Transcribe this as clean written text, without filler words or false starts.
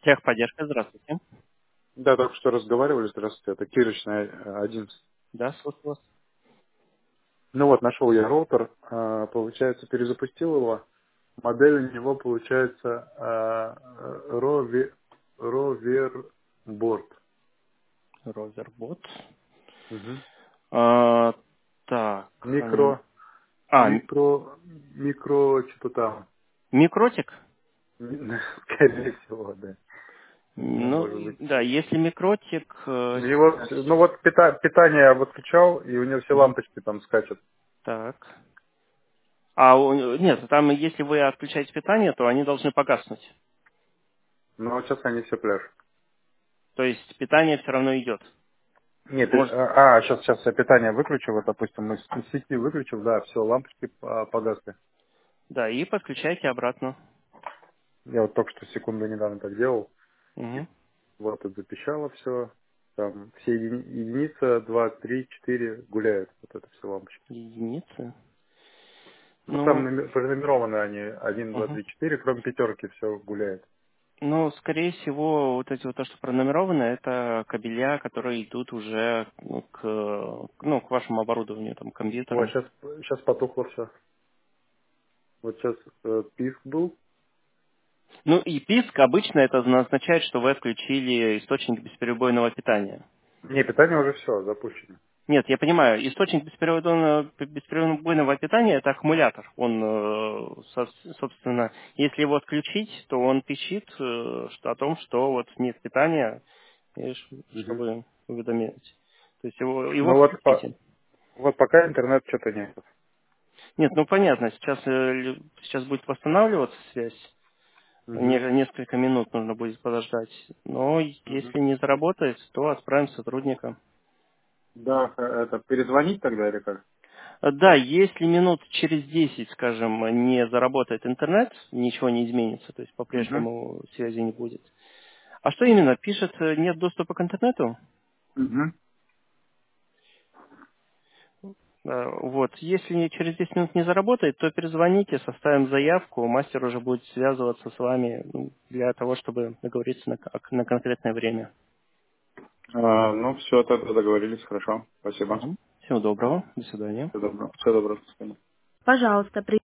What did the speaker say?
Техподдержка, здравствуйте. Да, только что разговаривали, здравствуйте, это Кирочная 11. Да, слушаю вас. Ну вот, нашел я роутер, получается, перезапустил его. Модель у него получается Roverboard. Ровербот. Мгм. А, так. Микро, А, что-то там. микротик? Скорее всего, да. Не знаю, Ну, может быть. да, если микротик... Его, ну вот питание я выключал, и у него все Мгм. лампочки там скачут. Так. Нет, там, если вы отключаете питание, то они должны погаснуть. Но вот сейчас они все пляшут. То есть питание все равно идет. Нет, Может, сейчас я питание выключу, вот, допустим, мы с сети выключил, да, все, лампочки погасли. да, и подключайте обратно. Я вот только что секунду недавно так делал, и Угу. вот это запищало все, там все единица, 2, 3, 4 гуляют, вот это все лампочки. Единицы. Ну, там Ну, пронумерованы они, 1, 2, угу. 3, 4, кроме пятерки все гуляет. Ну, скорее всего, вот эти вот то, что пронумеровано, это кабеля, которые идут уже к вашему оборудованию, там, к Вот, компьютерам. сейчас потухло все. Вот сейчас писк был. Ну, и писк обычно это означает, что вы отключили источник бесперебойного питания. Не, питание уже все запущено. Нет, я понимаю, источник бесперебойного питания это аккумулятор. Он, собственно, если его отключить, то он пищит о том, что вот нет питания, и Мгм. чтобы уведомить. То есть его Ну вот, включите. вот пока интернет что-то нет. Нет, ну понятно, сейчас будет восстанавливаться связь. Мгм. Несколько минут нужно будет подождать. Но Мгм. если не заработает, то отправим сотрудника. Да, это перезвонить тогда или как? Да, если минут через 10, скажем, не заработает интернет, ничего не изменится, то есть Угу. по-прежнему связи не будет. А что именно? Пишет, нет доступа к интернету? Угу. Вот. Если через 10 минут не заработает, то перезвоните, составим заявку, мастер уже будет связываться с вами для того, чтобы договориться на конкретное время. Ну, все, тогда договорились, хорошо. Спасибо. Мгм. Всего доброго. До свидания. Все добро. Все добро. До свидания. Пожалуйста,